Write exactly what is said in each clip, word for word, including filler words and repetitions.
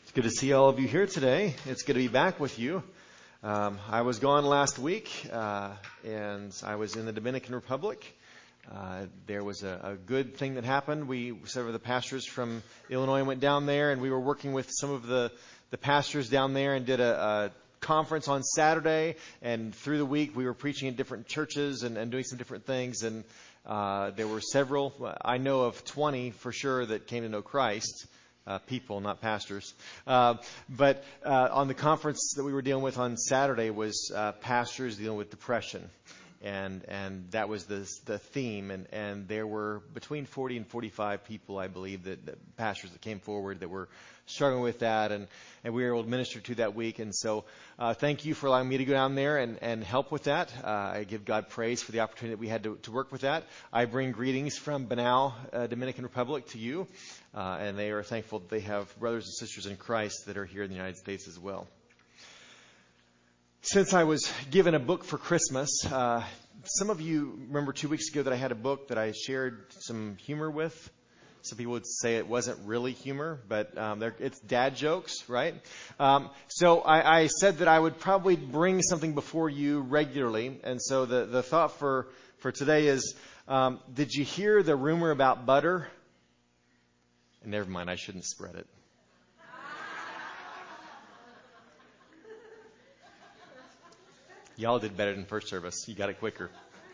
It's good to see all of you here today. It's good to be back with you. Um, I was gone last week, uh, and I was in the Dominican Republic. Uh, there was a, a good thing that happened. We, several of the pastors from Illinois went down there, and we were working with some of the, the pastors down there and did a, a conference on Saturday. And through the week, we were preaching in different churches and, and doing some different things. And uh, there were several. I know of twenty for sure that came to know Christ. Uh, people, not pastors. Uh, but uh, on the conference that we were dealing with on Saturday was uh, pastors dealing with depression. And and that was the the theme. And, and there were between forty and forty-five people, I believe, that, that pastors that came forward that were struggling with that. And, and we were able to minister to that week. And so uh, thank you for allowing me to go down there and, and help with that. Uh, I give God praise for the opportunity that we had to, to work with that. I bring greetings from Banao, uh, Dominican Republic, to you. Uh, and they are thankful that they have brothers and sisters in Christ that are here in the United States as well. Since I was given a book for Christmas, uh, some of you remember two weeks ago that I had a book that I shared some humor with. Some people would say it wasn't really humor, but um, it's dad jokes, right? Um, so I, I said that I would probably bring something before you regularly. And so the, the thought for, for today is, um, did you hear the rumor about butter? And never mind, I shouldn't spread it. Y'all did better than first service. You got it quicker.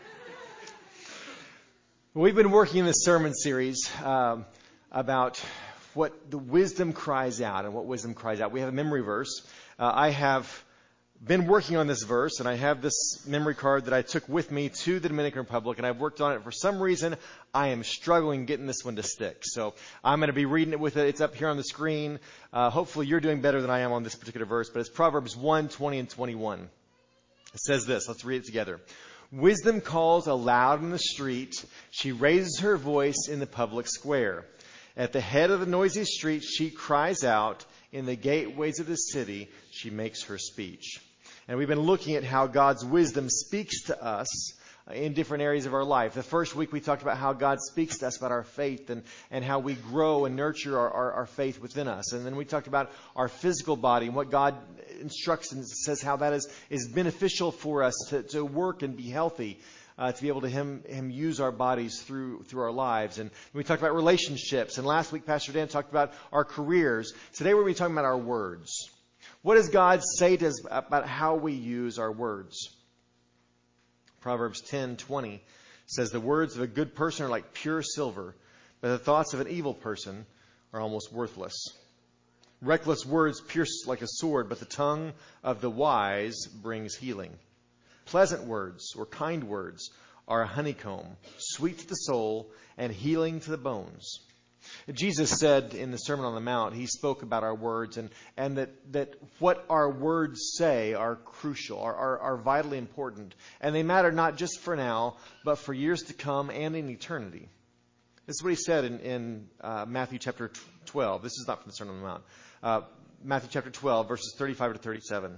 We've been working in this sermon series um, about what the wisdom cries out and what wisdom cries out. We have a memory verse. Uh, I have been working on this verse, and I have this memory card that I took with me to the Dominican Republic, and I've worked on it. For some reason, I am struggling getting this one to stick. So I'm going to be reading it with it. It's up here on the screen. Uh, hopefully you're doing better than I am on this particular verse, but it's Proverbs one, twenty, and twenty-one. It says this. Let's read it together. Wisdom calls aloud in the street. She raises her voice in the public square. At the head of the noisy street, she cries out. In the gateways of the city, she makes her speech. And we've been looking at how God's wisdom speaks to us in different areas of our life. The first week we talked about how God speaks to us about our faith and, and how we grow and nurture our, our, our faith within us. And then we talked about our physical body and what God instructs and says how that is, is beneficial for us to, to work and be healthy, uh, to be able to him, him use our bodies through through our lives. And we talked about relationships. And last week Pastor Dan talked about our careers. Today we're going to be talking about our words. What does God say to us about how we use our words? Proverbs ten twenty says, the words of a good person are like pure silver, but the thoughts of an evil person are almost worthless. Reckless words pierce like a sword, but the tongue of the wise brings healing. Pleasant words or kind words are a honeycomb, sweet to the soul and healing to the bones. Jesus said in the Sermon on the Mount, he spoke about our words and, and that, that what our words say are crucial, are, are, are vitally important. And they matter not just for now, but for years to come and in eternity. This is what he said in, in uh, Matthew chapter twelve. This is not from the Sermon on the Mount. Uh, Matthew chapter twelve, verses thirty-five to thirty-seven.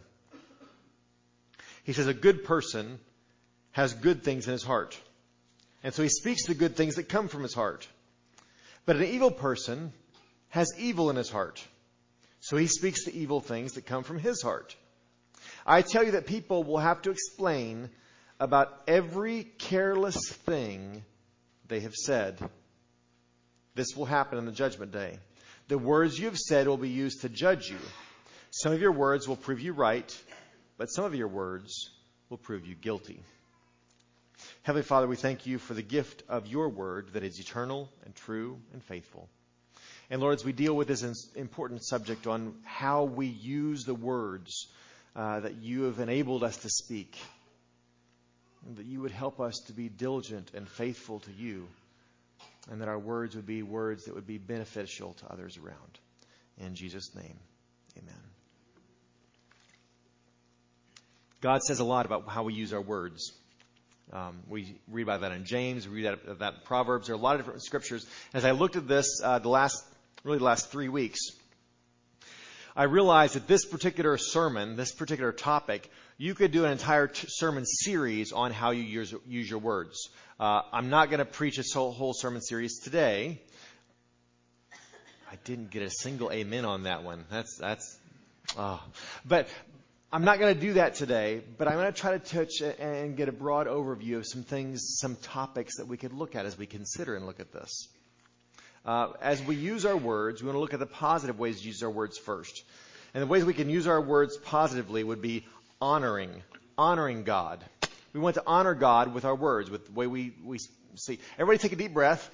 He says, a good person has good things in his heart. And so he speaks the good things that come from his heart. But an evil person has evil in his heart. So he speaks the evil things that come from his heart. I tell you that people will have to explain about every careless thing they have said. This will happen on the judgment day. The words you have said will be used to judge you. Some of your words will prove you right, but some of your words will prove you guilty. Heavenly Father, we thank you for the gift of your word that is eternal and true and faithful. And Lord, as we deal with this important subject on how we use the words uh, that you have enabled us to speak, that you would help us to be diligent and faithful to you, and that our words would be words that would be beneficial to others around. In Jesus' name, amen. God says a lot about how we use our words. Um, we read about that in James. We read about that in Proverbs. There are a lot of different scriptures. As I looked at this uh, the last, really the last three weeks, I realized that this particular sermon, this particular topic, you could do an entire t- sermon series on how you use, use your words. Uh, I'm not going to preach this whole, whole sermon series today. I didn't get a single amen on that one. That's, that's, oh. But I'm not going to do that today, but I'm going to try to touch and get a broad overview of some things, some topics that we could look at as we consider and look at this. Uh, as we use our words, we want to look at the positive ways to use our words first. And the ways we can use our words positively would be honoring, honoring God. We want to honor God with our words, with the way we, we see. Everybody take a deep breath.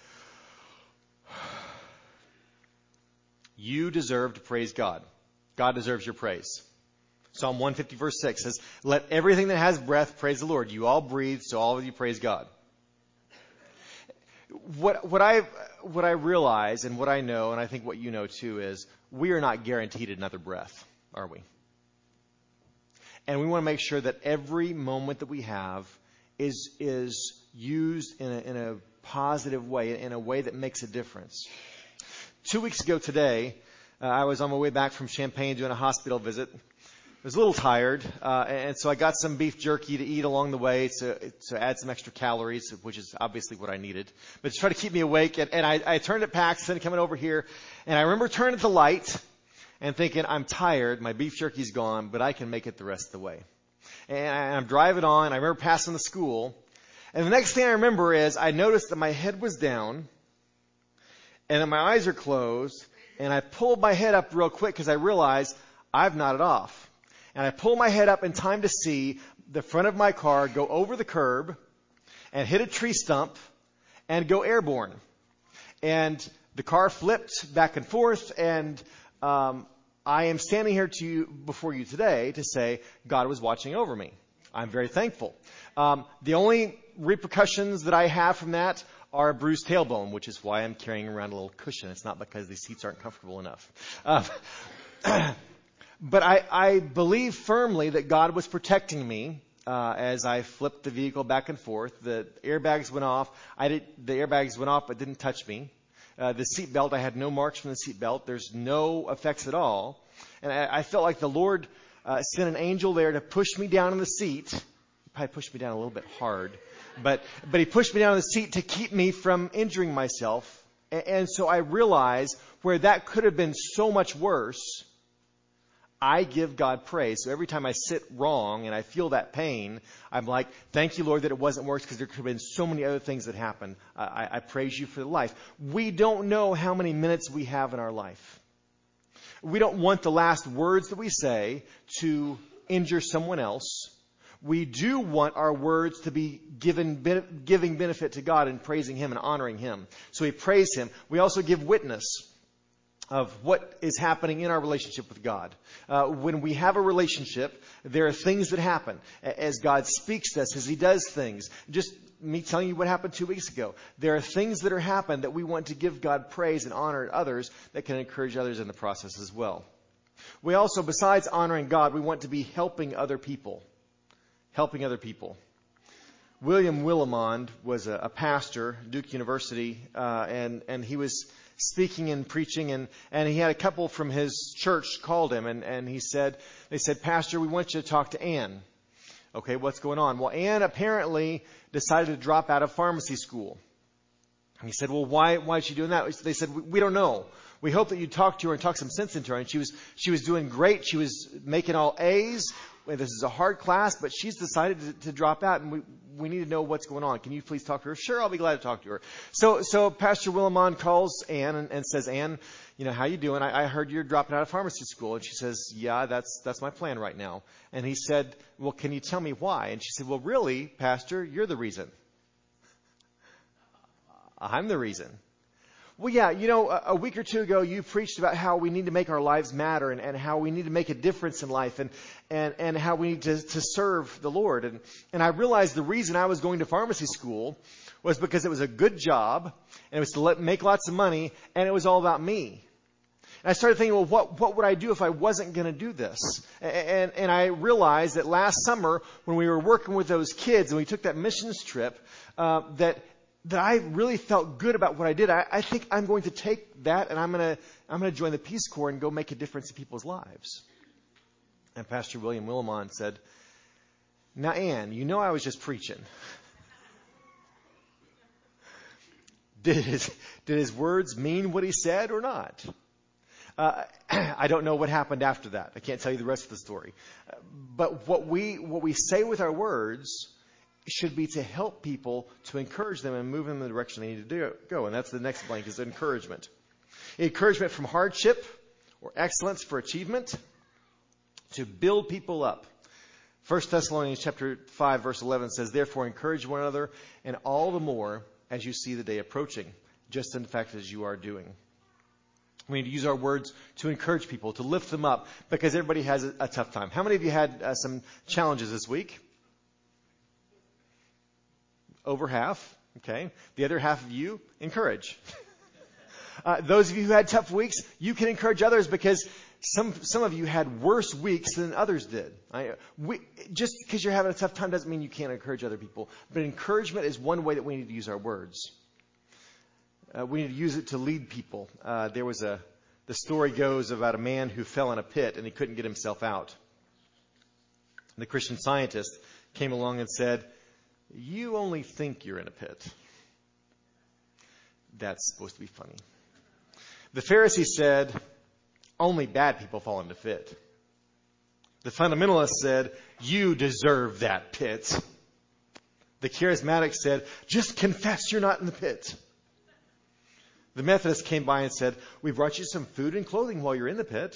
You deserve to praise God. God deserves your praise. Psalm one fifty verse six says, let everything that has breath praise the Lord. You all breathe, so all of you praise God. What, what I, what I realize and what I know, and I think what you know too, is we are not guaranteed another breath, are we? And we want to make sure that every moment that we have is, is used in a, in a positive way, in a way that makes a difference. Two weeks ago today, uh, I was on my way back from Champaign doing a hospital visit. I was a little tired, uh, and so I got some beef jerky to eat along the way to, to add some extra calories, which is obviously what I needed, but to try to keep me awake. And, and I, I turned at Paxton coming over here, and I remember turning at the light and thinking, I'm tired, my beef jerky's gone, but I can make it the rest of the way. And I'm driving on, I remember passing the school, and the next thing I remember is I noticed that my head was down, and then my eyes are closed, and I pulled my head up real quick because I realized I've nodded off. And I pulled my head up in time to see the front of my car go over the curb and hit a tree stump and go airborne. And the car flipped back and forth, and um, I am standing here to you, before you today to say God was watching over me. I'm very thankful. Um, the only repercussions that I have from that are a bruised tailbone, which is why I'm carrying around a little cushion. It's not because these seats aren't comfortable enough. Uh, but I, I believe firmly that God was protecting me uh, as I flipped the vehicle back and forth. The airbags went off. I did, the airbags went off but didn't touch me. Uh, the seat belt, I had no marks from the seat belt. There's no effects at all. And I, I felt like the Lord uh, sent an angel there to push me down in the seat. He probably pushed me down a little bit hard. But but he pushed me down in the seat to keep me from injuring myself. And, and so I realized where that could have been so much worse, I give God praise. So every time I sit wrong and I feel that pain, I'm like, thank you, Lord, that it wasn't worse, because there could have been so many other things that happened. I, I praise you for the life. We don't know how many minutes we have in our life. We don't want the last words that we say to injure someone else. We do want our words to be given, giving benefit to God and praising Him and honoring Him. So we praise Him. We also give witness of what is happening in our relationship with God. Uh, when we have a relationship, there are things that happen as God speaks to us, as He does things. Just me telling you what happened two weeks ago. There are things that are happening that we want to give God praise and honor others that can encourage others in the process as well. We also, besides honoring God, we want to be helping other people. Helping other people. William Willimond was a, a pastor, Duke University, uh, and, and he was speaking and preaching, and, and he had a couple from his church called him, and, and he said, they said, Pastor, we want you to talk to Ann. Okay, what's going on? Well, Ann apparently decided to drop out of pharmacy school. And he said, well, why, why is she doing that? They said, we, we don't know. We hope that you talk to her and talk some sense into her. And she was, she was doing great. She was making all A's. This is a hard class, but she's decided to, to drop out, and we, we need to know what's going on. Can you please talk to her? Sure, I'll be glad to talk to her. So, so Pastor Willimon calls Ann and, and says, Ann, you know, how you doing? I, I heard you're dropping out of pharmacy school. And she says, yeah, that's, that's my plan right now. And he said, well, can you tell me why? And she said, well, really, Pastor, you're the reason. I'm the reason. Well, yeah, you know, a, a week or two ago, you preached about how we need to make our lives matter, and, and how we need to make a difference in life, and, and, and how we need to, to serve the Lord. And, and I realized the reason I was going to pharmacy school was because it was a good job, and it was to let, make lots of money, and it was all about me. And I started thinking, well, what, what would I do if I wasn't going to do this? And, and, and I realized that last summer, when we were working with those kids, and we took that missions trip, uh, that that I really felt good about what I did. I, I think I'm going to take that, and I'm going to I'm going to join the Peace Corps and go make a difference in people's lives. And Pastor William Willimon said, now, Ann, you know I was just preaching. Did his, did his words mean what he said or not? Uh, I don't know what happened after that. I can't tell you the rest of the story. Uh, but what we what we say with our words should be to help people, to encourage them and move them in the direction they need to do, go. And that's the next blank, is encouragement. Encouragement from hardship or excellence for achievement to build people up. First Thessalonians chapter five, verse eleven says, therefore encourage one another, and all the more as you see the day approaching, just in fact as you are doing. We need to use our words to encourage people, to lift them up, because everybody has a, a tough time. How many of you had uh, some challenges this week? Over half. Okay. The other half of you, encourage. uh, those of you who had tough weeks, you can encourage others, because some some of you had worse weeks than others did. I, we, just because you're having a tough time doesn't mean you can't encourage other people. But encouragement is one way that we need to use our words. Uh, we need to use it to lead people. Uh, there was a, the story goes about a man who fell in a pit and he couldn't get himself out. And the Christian Scientist came along and said, you only think you're in a pit. That's supposed to be funny. The Pharisee said, only bad people fall into pit. The fundamentalist said, you deserve that pit. The charismatic said, just confess you're not in the pit. The Methodist came by and said, we brought you some food and clothing while you're in the pit.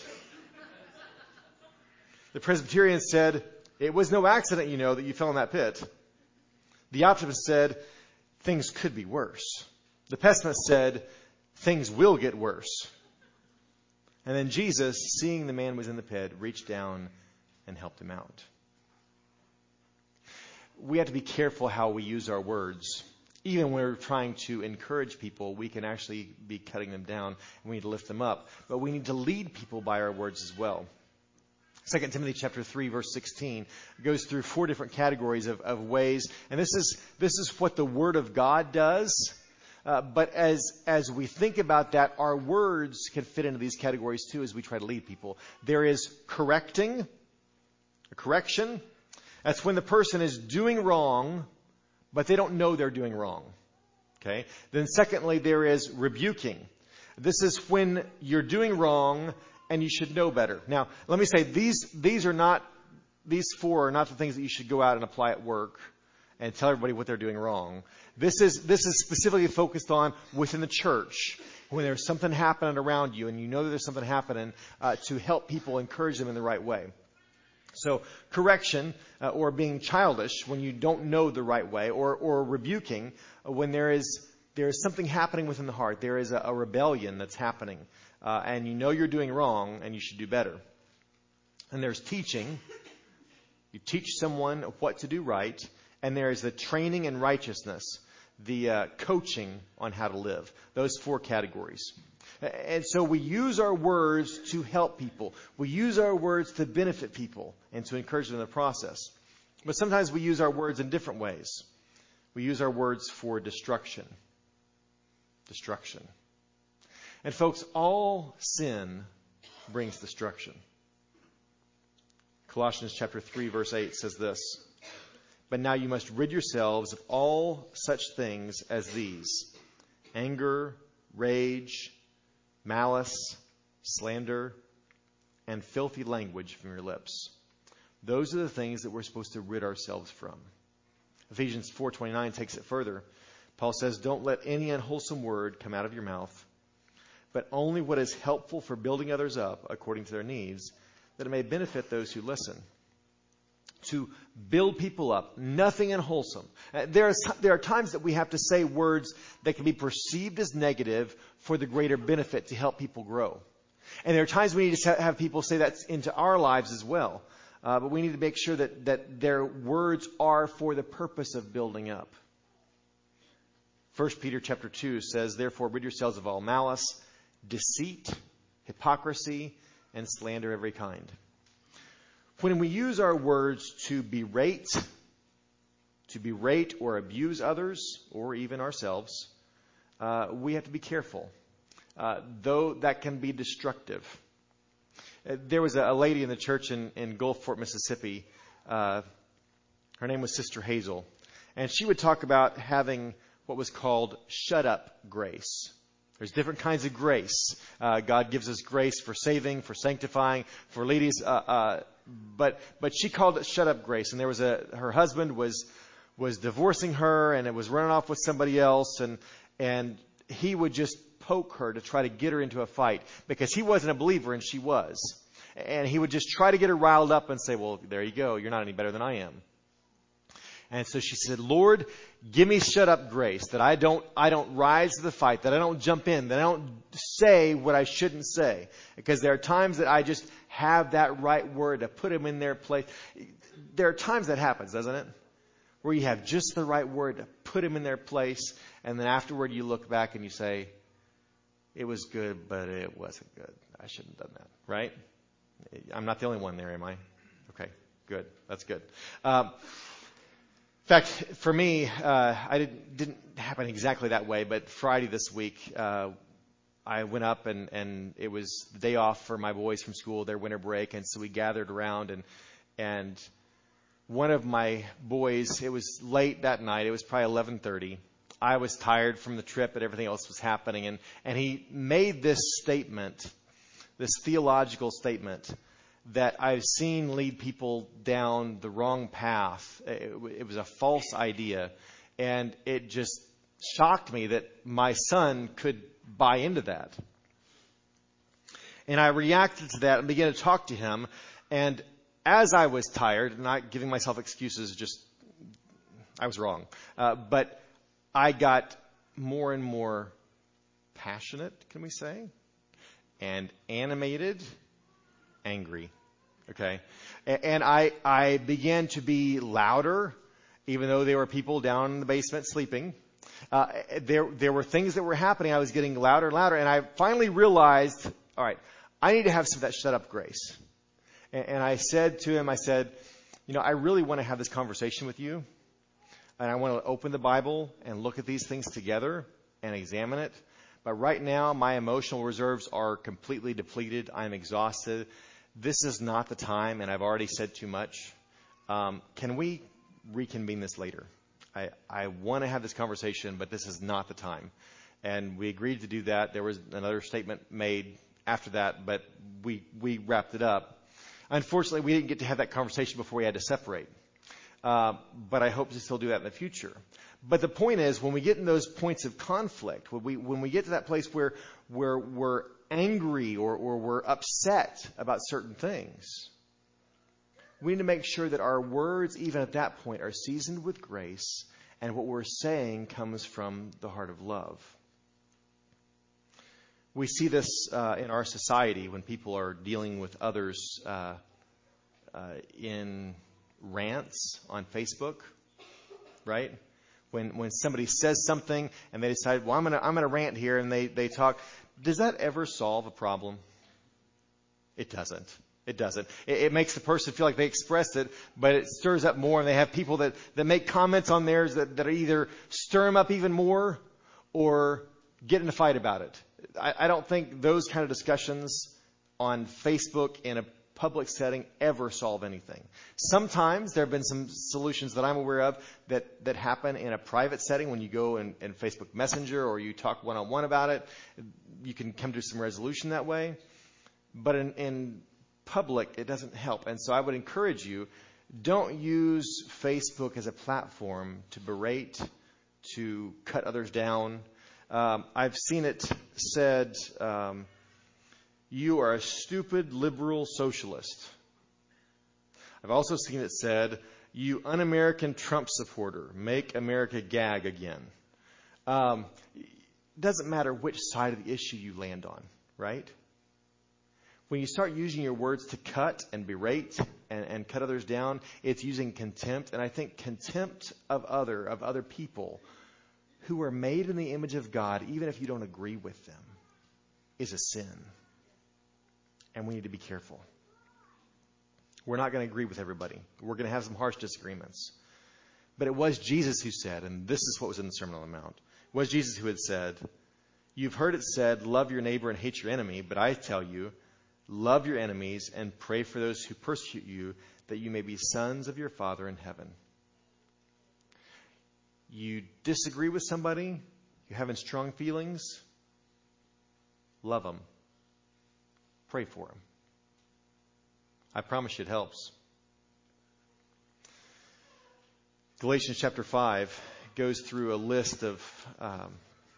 The Presbyterian said, it was no accident, you know, that you fell in that pit. The optimist said, things could be worse. The pessimist said, things will get worse. And then Jesus, seeing the man was in the pit, reached down and helped him out. We have to be careful how we use our words. Even when we're trying to encourage people, we can actually be cutting them down, and we need to lift them up. But we need to lead people by our words as well. Second Timothy chapter three, verse sixteen goes through four different categories of, of ways. And this is this is what the Word of God does. Uh, but as as we think about that, our words can fit into these categories too as we try to lead people. There is correcting, a correction. That's when the person is doing wrong, but they don't know they're doing wrong. Okay? Then secondly, there is rebuking. This is when you're doing wrong and you should know better. Now, let me say, these these are not, these four are not the things that you should go out and apply at work and tell everybody what they're doing wrong. This is this is specifically focused on within the church. When there's something happening around you and you know that there's something happening, uh, to help people, encourage them in the right way. So correction, uh, or being childish when you don't know the right way, or or rebuking uh, when there is there is something happening within the heart. There is a, a rebellion that's happening, uh, and you know you're doing wrong and you should do better. And there's teaching. You teach someone what to do right. And there is the training in righteousness, the uh, coaching on how to live. Those four categories. And so we use our words to help people. We use our words to benefit people and to encourage them in the process. But sometimes we use our words in different ways. We use our words for destruction. Destruction. And folks, all sin brings destruction. Colossians chapter three, verse eight says this. But now you must rid yourselves of all such things as these: anger, rage, malice, slander, and filthy language from your lips. Those are the things that we're supposed to rid ourselves from. Ephesians four twenty-nine takes it further. Paul says, don't let any unwholesome word come out of your mouth, but only what is helpful for building others up according to their needs, that it may benefit those who listen. To build people up, nothing unwholesome. Uh, there, is, there are times that we have to say words that can be perceived as negative for the greater benefit to help people grow. And there are times we need to have people say that into our lives as well. Uh, but we need to make sure that, that their words are for the purpose of building up. First Peter chapter two says, therefore rid yourselves of all malice, deceit, hypocrisy, and slander of every kind. When we use our words to berate, to berate or abuse others, or even ourselves, uh, we have to be careful, uh, though that can be destructive. Uh, there was a, a lady in the church in, in Gulfport, Mississippi. Uh, her name was Sister Hazel. And she would talk about having what was called shut-up grace. There's different kinds of grace. Uh, God gives us grace for saving, for sanctifying, for leading us. Uh, uh, but but she called it shut-up grace. And there was a her husband was was divorcing her, and it was running off with somebody else, and and he would just poke her to try to get her into a fight because he wasn't a believer and she was. And he would just try to get her riled up and say, well, there you go. You're not any better than I am. And so she said, Lord, give me shut up grace, that I don't, I don't rise to the fight, that I don't jump in, that I don't say what I shouldn't say. Because there are times that I just have that right word to put them in their place. There are times that happens, doesn't it? Where you have just the right word to put them in their place. And then afterward you look back and you say, it was good, but it wasn't good. I shouldn't have done that, right? I'm not the only one there, am I? Okay, good. That's good. Um, In fact, for me, uh, I didn't, didn't happen exactly that way, but Friday this week, uh, I went up and, and it was the day off for my boys from school, their winter break, and so we gathered around, and and one of my boys, it was late that night, it was probably eleven thirty. I was tired from the trip and everything else was happening, and, and he made this statement, this theological statement, that I've seen lead people down the wrong path. It, it was a false idea. And it just shocked me that my son could buy into that. And I reacted to that and began to talk to him. And as I was tired, not giving myself excuses, just, I was wrong. Uh, but I got more and more passionate, can we say? And animated. Angry. Okay. And I, I began to be louder, even though there were people down in the basement sleeping. Uh, there, there were things that were happening. I was getting louder and louder. And I finally realized, all right, I need to have some of that shut up grace. And, and I said to him, I said, you know, I really want to have this conversation with you. And I want to open the Bible and look at these things together and examine it. But right now, my emotional reserves are completely depleted. I'm exhausted. This is not the time, and I've already said too much. Um, can we reconvene this later? I, I want to have this conversation, but this is not the time. And we agreed to do that. There was another statement made after that, but we, we wrapped it up. Unfortunately, we didn't get to have that conversation before we had to separate. Uh, but I hope to still do that in the future. But the point is, when we get in those points of conflict, when we when we get to that place where where we're angry or, or we're upset about certain things, we need to make sure that our words, even at that point, are seasoned with grace, and what we're saying comes from the heart of love. We see this uh, in our society when people are dealing with others uh, uh, in rants on Facebook, right? When when somebody says something and they decide, well, I'm gonna I'm gonna rant here, and they, they talk. Does that ever solve a problem? It doesn't. It doesn't. It, it makes the person feel like they expressed it, but it stirs up more, and they have people that, that make comments on theirs that, that either stir them up even more or get in a fight about it. I, I don't think those kind of discussions on Facebook in a public setting ever solve anything. Sometimes there have been some solutions that I'm aware of that, that happen in a private setting when you go in, in Facebook Messenger or you talk one-on-one about it. You can come to some resolution that way. But in, in public, it doesn't help. And so I would encourage you, don't use Facebook as a platform to berate, to cut others down. Um, I've seen it said, um, you are a stupid liberal socialist. I've also seen it said, you un-American Trump supporter, make America gag again. Um, it doesn't matter which side of the issue you land on, right? When you start using your words to cut and berate and, and cut others down, it's using contempt. And I think contempt of other, of other people who are made in the image of God, even if you don't agree with them, is a sin. And we need to be careful. We're not going to agree with everybody. We're going to have some harsh disagreements. But it was Jesus who said, and this is what was in the Sermon on the Mount, it was Jesus who had said, you've heard it said, love your neighbor and hate your enemy, but I tell you, love your enemies and pray for those who persecute you, that you may be sons of your Father in heaven. you disagree with somebody, you're having strong feelings, love them. Pray for them. I promise you it helps. Galatians chapter five goes through a list of um,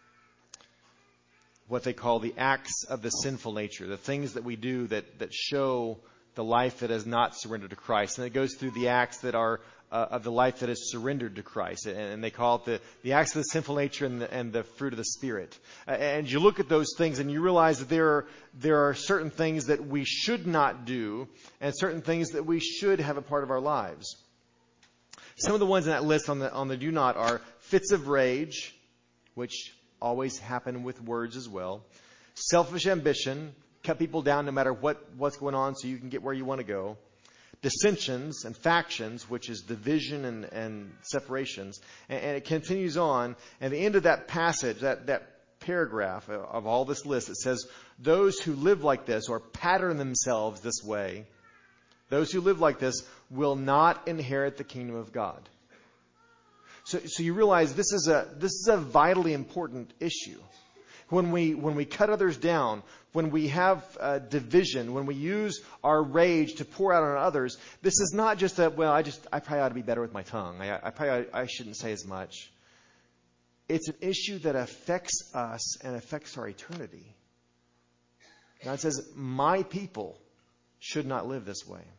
what they call the acts of the sinful nature, the things that we do that, that show the life that is not surrendered to Christ. And it goes through the acts that are uh, of the life that is surrendered to Christ. And, and they call it the, the acts of the sinful nature and the, and the fruit of the Spirit. Uh, and you look at those things and you realize that there are, there are certain things that we should not do and certain things that we should have a part of our lives. Some of the ones in that list on the, on the do not are fits of rage, which always happen with words as well. Selfish ambition, cut people down no matter what, what's going on so you can get where you want to go. Dissensions and factions, which is division and, and separations. And, and it continues on. And at the end of that passage, that, that paragraph of all this list, it says, those who live like this or pattern themselves this way, those who live like this will not inherit the kingdom of God. So, so you realize this is a this is a vitally important issue. When we when we cut others down, when we have uh, division, when we use our rage to pour out on others, this is not just a well. I just I probably ought to be better with my tongue. I, I probably I shouldn't say as much. It's an issue that affects us and affects our eternity. God says, "My people should not live this way."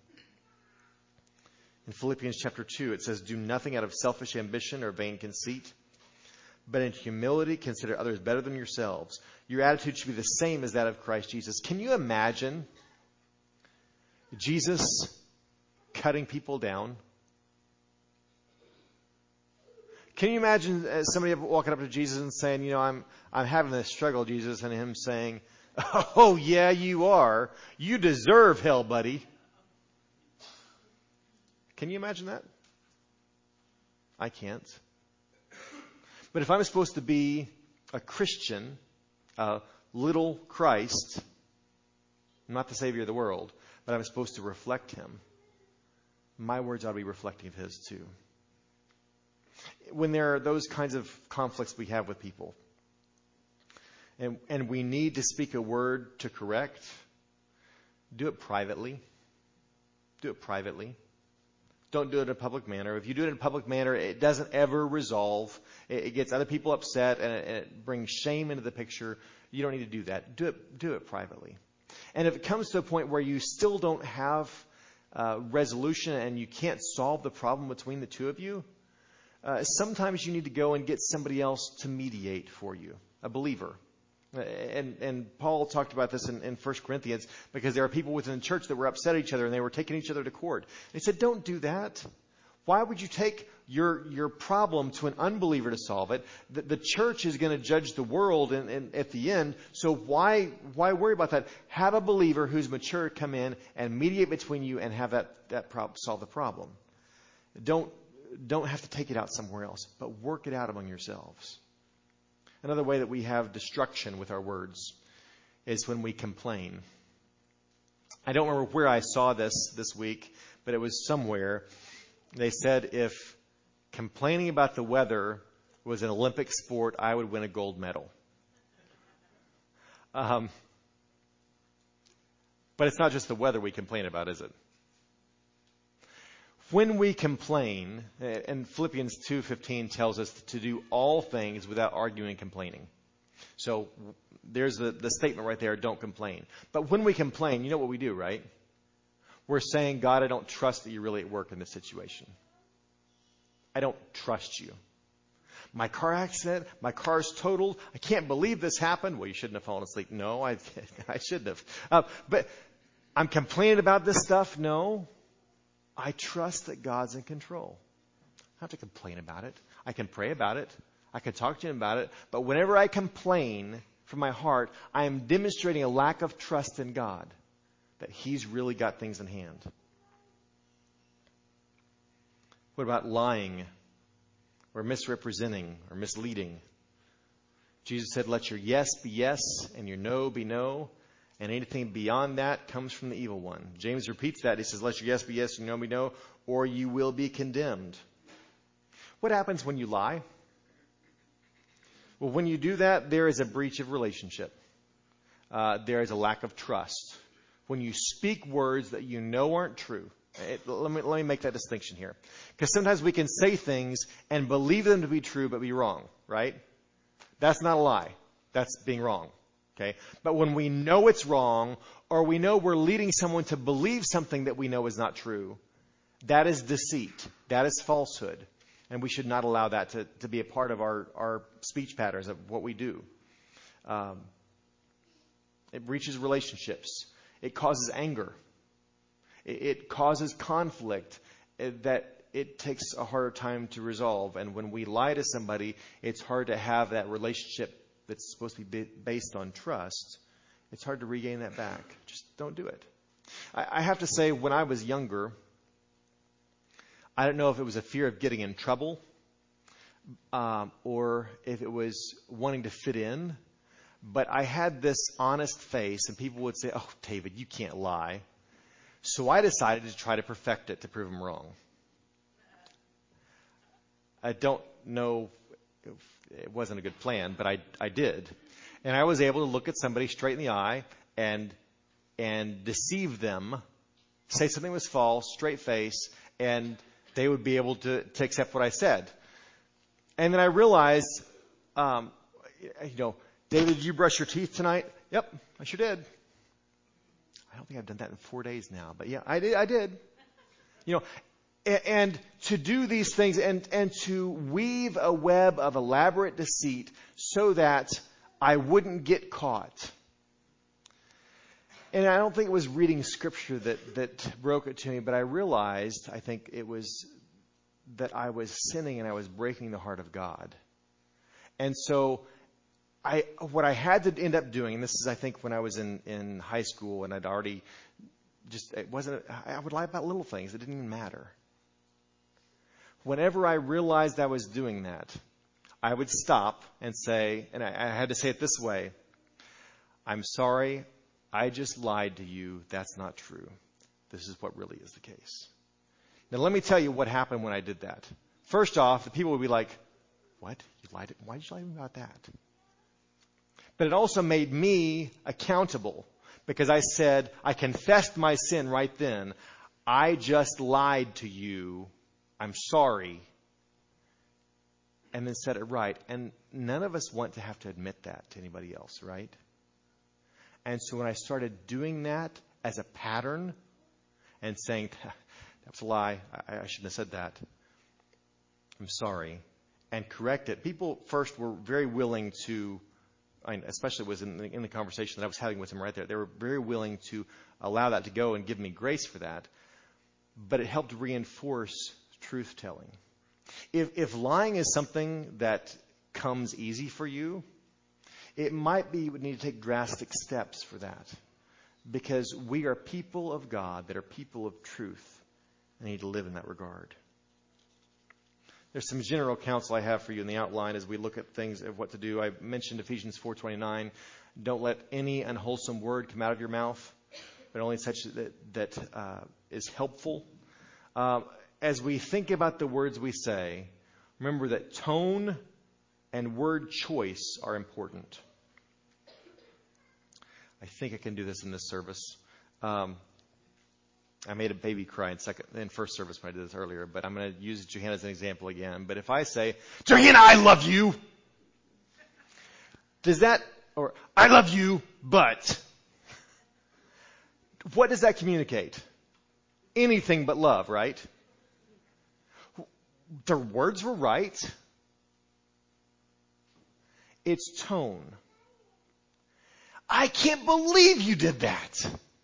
In Philippians chapter two, it says, do nothing out of selfish ambition or vain conceit, but in humility consider others better than yourselves. Your attitude should be the same as that of Christ Jesus. Can you imagine Jesus cutting people down? Can you imagine somebody walking up to Jesus and saying, you know, I'm I'm having this struggle, Jesus, and him saying, oh, yeah, you are. You deserve hell, buddy. Can you imagine that? I can't. But if I'm supposed to be a Christian, a little Christ, I'm not the Savior of the world, but I'm supposed to reflect him, my words ought to be reflecting of his too. When there are those kinds of conflicts we have with people, and, and we need to speak a word to correct, do it privately. Do it privately. Don't do it in a public manner. If you do it in a public manner, it doesn't ever resolve. It gets other people upset and it, and it brings shame into the picture. You don't need to do that. Do it, do it privately. And if it comes to a point where you still don't have uh, resolution and you can't solve the problem between the two of you, uh, sometimes you need to go and get somebody else to mediate for you, a believer. And, and Paul talked about this in, in First Corinthians because there are people within the church that were upset at each other and they were taking each other to court. He said, don't do that. Why would you take your your problem to an unbeliever to solve it? The, the church is going to judge the world in, in, at the end, so why why worry about that? Have a believer who's mature come in and mediate between you and have that, that prob- solve the problem. Don't, don't have to take it out somewhere else, but work it out among yourselves. Another way that we have destruction with our words is when we complain. I don't remember where I saw this this week, but it was somewhere. They said if complaining about the weather was an Olympic sport, I would win a gold medal. Um, but it's not just the weather we complain about, is it? When we complain, and Philippians two fifteen tells us to do all things without arguing and complaining. So there's the, the statement right there, don't complain. But when we complain, you know what we do, right? We're saying, God, I don't trust that you're really at work in this situation. I don't trust you. My car accident, my car's totaled. I can't believe this happened. Well, you shouldn't have fallen asleep. No, I, I shouldn't have. Uh, but I'm complaining about this stuff. No. I trust that God's in control. I don't have to complain about it. I can pray about it. I can talk to him about it. But whenever I complain from my heart, I am demonstrating a lack of trust in God, that he's really got things in hand. What about lying or misrepresenting or misleading? Jesus said, let your yes be yes and your no be no. And anything beyond that comes from the evil one. James repeats that. He says, let your yes be yes and your no be no, or you will be condemned. What happens when you lie? Well, when you do that, there is a breach of relationship. Uh, there is a lack of trust. When you speak words that you know aren't true. It, let me let me make that distinction here. Because sometimes we can say things and believe them to be true but be wrong, right? That's not a lie. That's being wrong. Okay? But when we know it's wrong, or we know we're leading someone to believe something that we know is not true, that is deceit. That is falsehood. And we should not allow that to, to be a part of our, our speech patterns of what we do. Um, it breaches relationships. It causes anger. It, it causes conflict that it takes a harder time to resolve. And when we lie to somebody, it's hard to have that relationship that's supposed to be based on trust. It's hard to regain that back. Just don't do it. I, I have to say, when I was younger, I don't know if it was a fear of getting in trouble um, or if it was wanting to fit in, but I had this honest face, and people would say, "Oh, David, you can't lie." So I decided to try to perfect it to prove them wrong. I don't know if it wasn't a good plan, but I, I did. And I was able to look at somebody straight in the eye and and deceive them, say something was false, straight face, and they would be able to, to accept what I said. And then I realized, um, you know, David, did you brush your teeth tonight? Yep, I sure did. I don't think I've done that in four days now, but yeah, I did. I did. You know, and, and to do these things and, and to weave a web of elaborate deceit so that I wouldn't get caught. And I don't think it was reading scripture that, that broke it to me, but I realized, I think it was that I was sinning and I was breaking the heart of God. And so I, what I had to end up doing, and this is, I think, when I was in, in high school and I'd already just, it wasn't, I would lie about little things. It didn't even matter. Whenever I realized I was doing that, I would stop and say, and I, I had to say it this way, "I'm sorry, I just lied to you. That's not true. This is what really is the case." Now, let me tell you what happened when I did that. First off, the people would be like, "What? You lied to, why did you lie to me about that?" But it also made me accountable because I said, I confessed my sin right then. "I just lied to you. I'm sorry." And then said it right. And none of us want to have to admit that to anybody else, right? And so when I started doing that as a pattern and saying, "That was a lie, I, I shouldn't have said that. I'm sorry," and correct it, people first were very willing to, I mean, especially was in the, in the conversation that I was having with them right there, they were very willing to allow that to go and give me grace for that. But it helped reinforce truth-telling. If, if lying is something that comes easy for you, it might be you would need to take drastic steps for that. Because we are people of God that are people of truth and need to live in that regard. There's some general counsel I have for you in the outline as we look at things of what to do. I mentioned Ephesians four twenty-nine. Don't let any unwholesome word come out of your mouth, but only such that, that uh, is helpful. Uh, as we think about the words we say, remember that tone and word choice are important. I think I can do this in this service. Um, I made a baby cry in second in first service when I did this earlier, but I'm going to use Johanna as an example again. But if I say, "Johanna, I love you," does that, or "I love you, but," what does that communicate? Anything but love, right? The words were right. It's tone. "I can't believe you did that."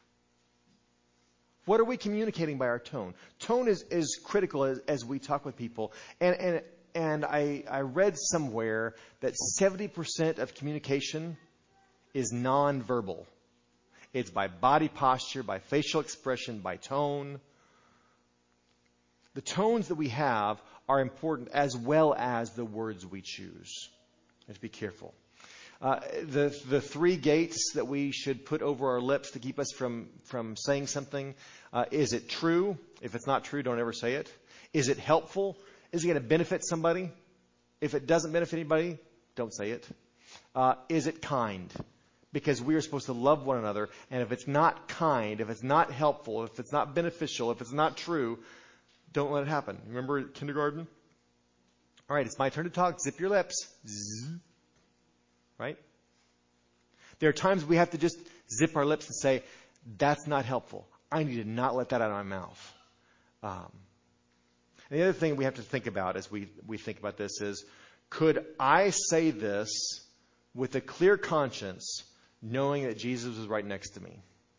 What are we communicating by our tone? Tone is, is critical as, as we talk with people. And, and, and I, I read somewhere that seventy percent of communication is nonverbal. It's by body posture, by facial expression, by tone. The tones that we have are important as well as the words we choose. Let's be careful. Uh, the the three gates that we should put over our lips to keep us from, from saying something. Uh, is it true? If it's not true, don't ever say it. Is it helpful? Is it going to benefit somebody? If it doesn't benefit anybody, Don't say it. Uh, is it kind? Because we are supposed to love one another, and if it's not kind, if it's not helpful, if it's not beneficial, if it's not true, don't let it happen. Remember kindergarten? All right, it's my turn to talk. Zip your lips. Zzz. Right? There are times we have to just zip our lips and say, that's not helpful. I need to not let that out of my mouth. Um, and the other thing we have to think about as we, we think about this is, could I say this with a clear conscience, knowing that Jesus was right next to me?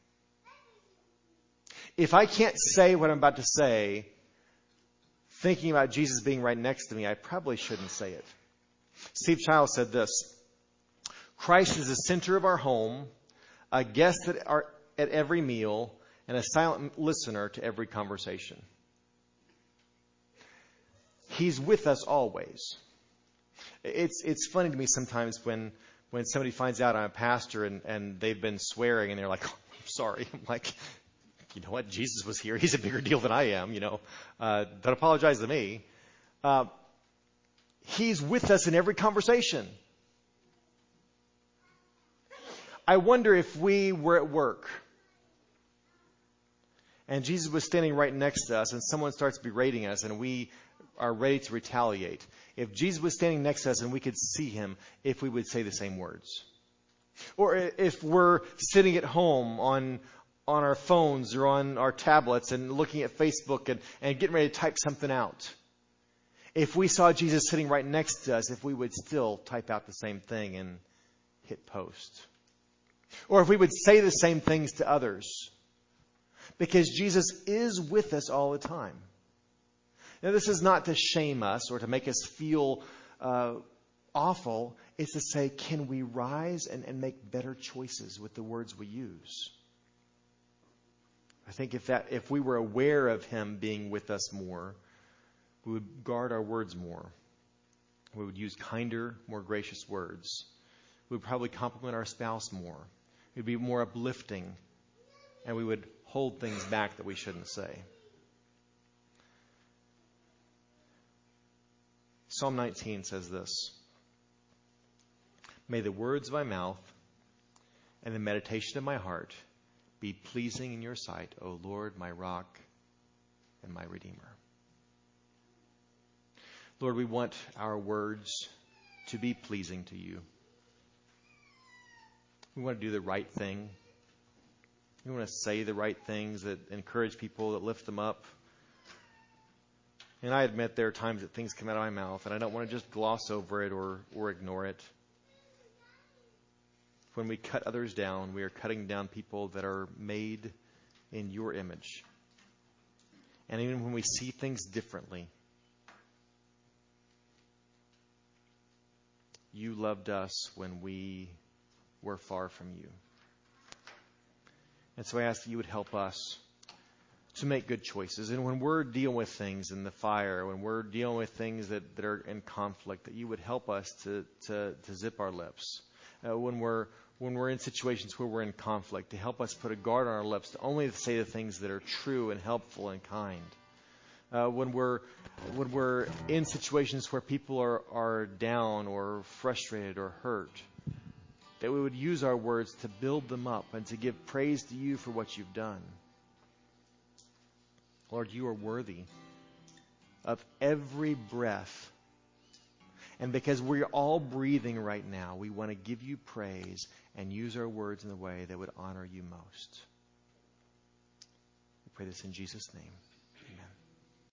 If I can't say what I'm about to say, thinking about Jesus being right next to me, I probably shouldn't say it. Steve Childs said this: Christ is the center of our home, a guest at, our, at every meal, and a silent listener to every conversation. He's with us always. It's it's funny to me sometimes when when somebody finds out I'm a pastor and, and they've been swearing and they're like, oh, I'm sorry. I'm like, you know what? Jesus was here. He's a bigger deal than I am. You know, uh, don't apologize to me. Uh, he's with us in every conversation. I wonder if we were at work and Jesus was standing right next to us and someone starts berating us and we are ready to retaliate. If Jesus was standing next to us and we could see him, if we would say the same words. Or if we're sitting at home on on our phones or on our tablets and looking at Facebook and, and getting ready to type something out. If we saw Jesus sitting right next to us, if we would still type out the same thing and hit post. Or if we would say the same things to others. Because Jesus is with us all the time. Now, this is not to shame us or to make us feel uh, awful. It's to say, can we rise and, and make better choices with the words we use? I think if that if we were aware of him being with us more, we would guard our words more. We would use kinder, more gracious words. We would probably compliment our spouse more. It would be more uplifting. And we would hold things back that we shouldn't say. Psalm nineteen says this: May the words of my mouth and the meditation of my heart be pleasing in your sight, O Lord, my rock and my redeemer. Lord, we want our words to be pleasing to you. We want to do the right thing. We want to say the right things that encourage people, that lift them up. And I admit there are times that things come out of my mouth, and I don't want to just gloss over it or, or ignore it. When we cut others down, we are cutting down people that are made in your image. And even when we see things differently, you loved us when we were far from you. And so I ask that you would help us to make good choices. And when we're dealing with things in the fire, when we're dealing with things that, that are in conflict, that you would help us to, to, to zip our lips. Uh, when we're when we're in situations where we're in conflict, to help us put a guard on our lips, to only say the things that are true and helpful and kind. Uh, when we're when we're in situations where people are, are down or frustrated or hurt, that we would use our words to build them up and to give praise to you for what you've done. Lord, you are worthy of every breath. And because we're all breathing right now, we want to give you praise and use our words in the way that would honor you most. We pray this in Jesus' name.